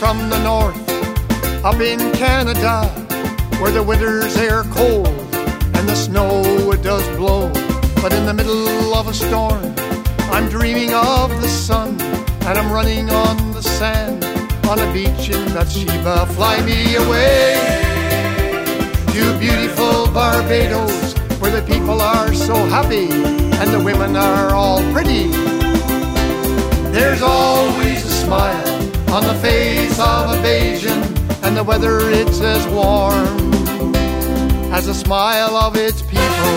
from the north, up in Canada, where the winters are cold and the snow it does blow. But in the middle of a storm, I'm dreaming of the sun, and I'm running on the sand on a beach in Bathsheba. Fly me away to beautiful Barbados, where the people are so happy and the women are all pretty. There's always a smile on the face of a Bajan, and the weather it's as warm as the smile of its people.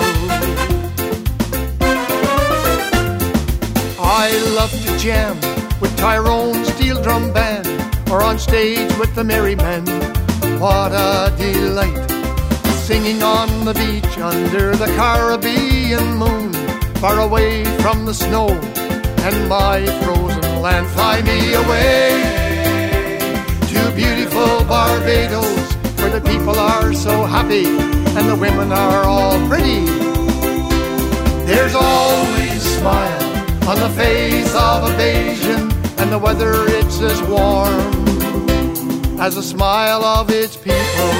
I love to jam with Tyrone's steel drum band, or on stage with the merry men. What a delight, singing on the beach under the Caribbean moon, far away from the snow and my frozen land. Fly me away to beautiful Barbados, where the people are so happy and the women are all pretty. There's always a smile on the face of a Bajan, and the weather it's as warm as the smile of its people.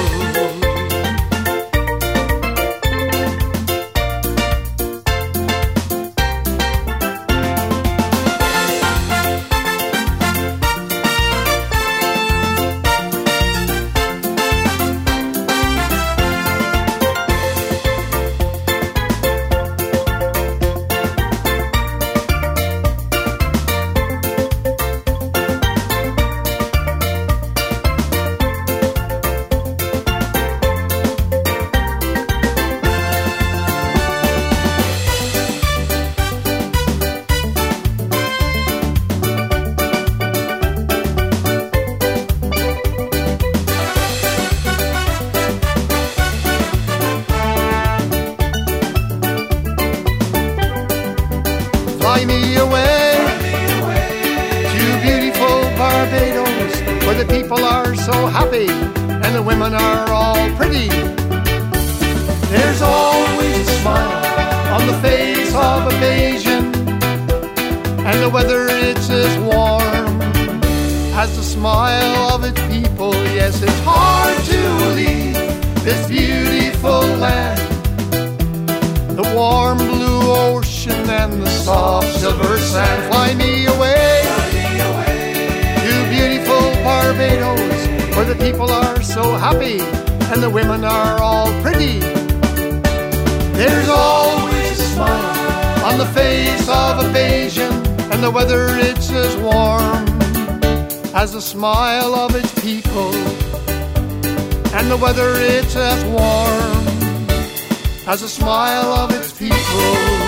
Fly me away to beautiful Barbados, where the people are so happy and the women are all pretty. There's always a smile on the face of a Bajan, and the weather it's as warm as the smile of its people. Yes, it's hard to leave this beautiful land, the warm blue ocean and the soft silver sand. Fly me away to beautiful Barbados, where the people are so happy and the women are all pretty. There's always a smile on the face of a Bajan, and the weather it's as warm as the smile of its people. And the weather it's as warm as the smile of its people.